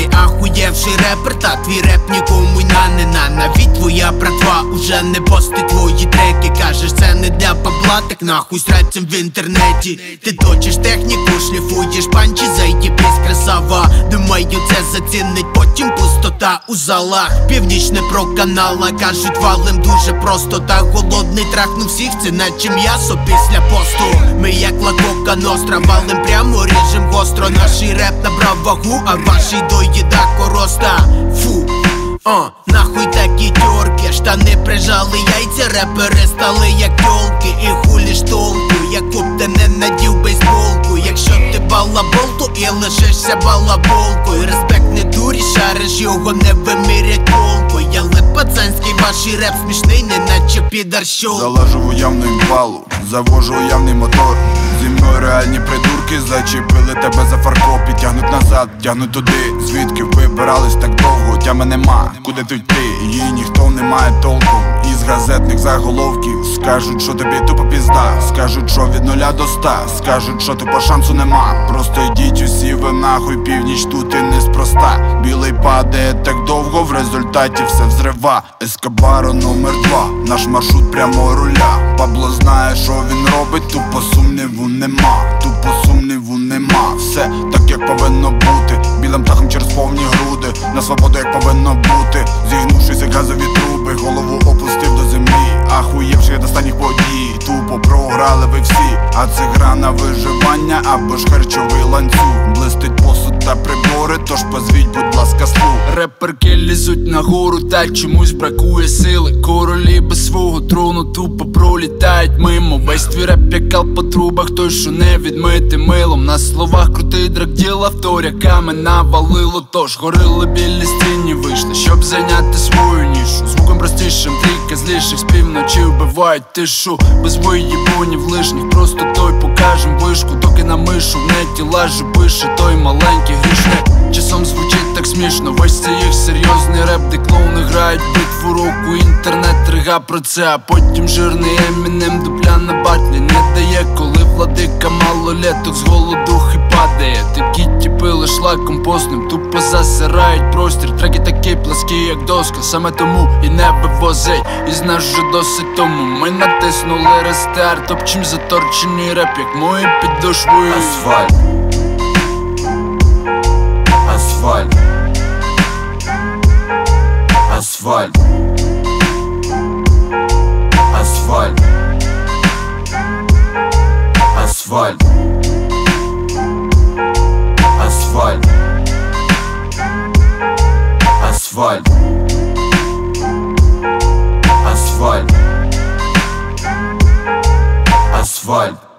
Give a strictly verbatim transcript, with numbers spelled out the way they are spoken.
Ти ахуєвший репер, та твій реп нікому й на не на. Навіть твоя братва уже не постить твої треки. Кажеш, це не для бабла, так нахуй сраться в інтернеті. Ти точиш техніку, шліфуєш панчі, заєбісь красава. Думаю, це зацінить потім пустота у залах. Північ не про канала, кажуть, валим дуже просто. Та голодний трахнув всіх, це наче м'ясо після посту. Ми як лакока ностра, валим прямо, ріжем гостро. Наший реп набрав вагу, а ваший доїда короста. Фу, о, нахуй такі тьорки, штани прижали яйця, репери стали як тьолки. І хулі ж толку, Якуб ти не надів бейсболку. Якщо ти балабол, то і лишишся балаболкою. Респект не дурі, шариш його не вимірять полкою. Але пацанський ваш реп смішний, не наче підар щолку. Залажу в уявну імпалу, завожу уявний мотор. Зі мною реальні придурки, зачепили тебе за фарко. Підтягнуть назад, тягнуть туди, звідки вибирались так довго. Тями нема, куди тут йти, її ніхто не має толком. Із газетних заголовків скажуть, що тобі тупо пізда. Скажуть, що від нуля до ста, скажуть, що тупо шансу нема. Просто йдіть усі ви нахуй, північ тут і неспроста. Білий падає так довго, в результаті все взрива. Ескобаро номер два, наш маршрут прямо руля. Пабло знає, що він робить, тупо сумніву нема. Тупо сумніву нема, все так як повинно бути. Білим птахом через повні груди, на свободу як повинно бути. Зігнувшись як газові труби, голову опустив до землі. Ахуєвши від останніх подій, тупо програли ви всі. А це гра на виживання або ж харчовий ланцюг. Блистить посуд та прибори, тож позвіть, будь ласка, слух. Реперки лізуть нагору, та чомусь бракує сили. Королі без свого трону тупо пролітають мимо. Весь твій реп як кал по трубах, той, що не відмити милом. На словах крутий драгділ, авторяками навалило. Тож горили білі стіні, вийшли, щоб зайняти свою нішу. Звуком простішим, трійка зліших з півночі вбивають тишу. Без виїбунів лишніх, просто той покажем вишку. Доки на мишу в неті лажу пише той маленький грішник. Часом звучить так смішно, весь це їх серйозний реп, де клоуни грають битву року. Інтернет рига про це, а потім жирний Емінем дупля на батлі не дає. Коли владика малолеток з голоду і падає. Такі тіпи лиш лаком постним тупо засирають простір. Треки такі пласкі, як доска, саме тому і не вивозить. І знаєш вже досить тому ми натиснули рестарт. Топчим заторчений реп, як мої підошвою. Асфальт, асфальт, асфальт, асфальт, асфальт, асфальт, асфальт, асфальт, асфальт.